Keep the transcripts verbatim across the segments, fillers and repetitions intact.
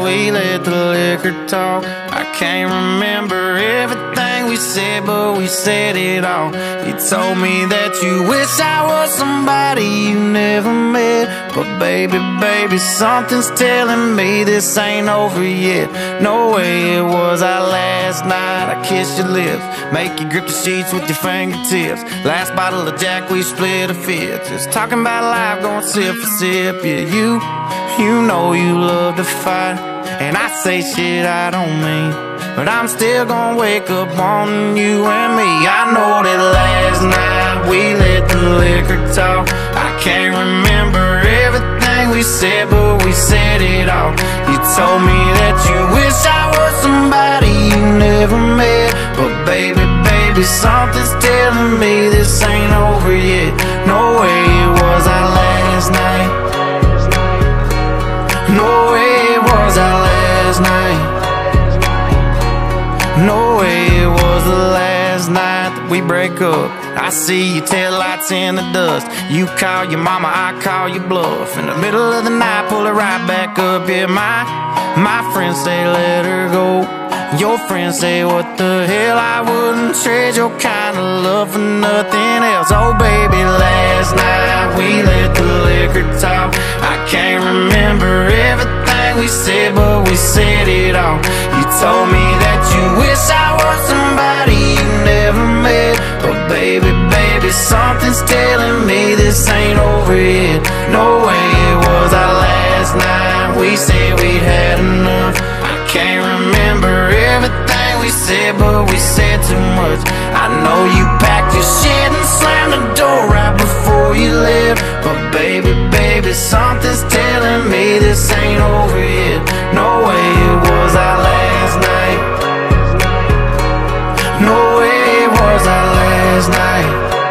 we let the liquor talk. I can't remember everything we said, but we said it all. You told me that you wish I was somebody you never met, but baby, baby, something's telling me this ain't over yet. No way it was our last night. I kissed your lips, make you grip the sheets with your fingertips. Last bottle of Jack, we split a fifth. Just talking about life, going sip for sip. Yeah, you, you know you love to fight, and I say shit I don't mean, but I'm still gonna wake up wanting you and me. I know that last night we let the liquor talk. I can't remember everything we said, but we said it all. You told me that you wish I was somebody you never met, but baby, baby, something's telling me this ain't over yet. No way it was our last night. No way it was our last night. No way it was the last night that we break up. I see your taillights in the dust. You call your mama, I call your bluff. In the middle of the night, pull it right back up. Yeah, my, my friends say let her go. Your friends say what the hell, I wouldn't trade your kind of love for nothing else. Oh baby, last night we let the liquor talk. I can't remember everything we said, but we said it all. You told me that you wish I was somebody you never met, but baby, baby, something's telling me this ain't over yet. No way it was our last night. We said we'd had enough. I can't remember everything we said, but we said too much. I know you packed your shit and slammed the door right before you left, but baby, baby, something's telling me this ain't over yet. No way it was our last night. No way it was our last night.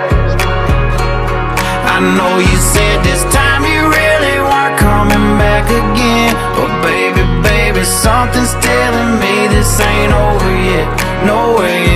I know you said this time you really weren't coming back again, but baby, baby, something's telling me this ain't over yet. No way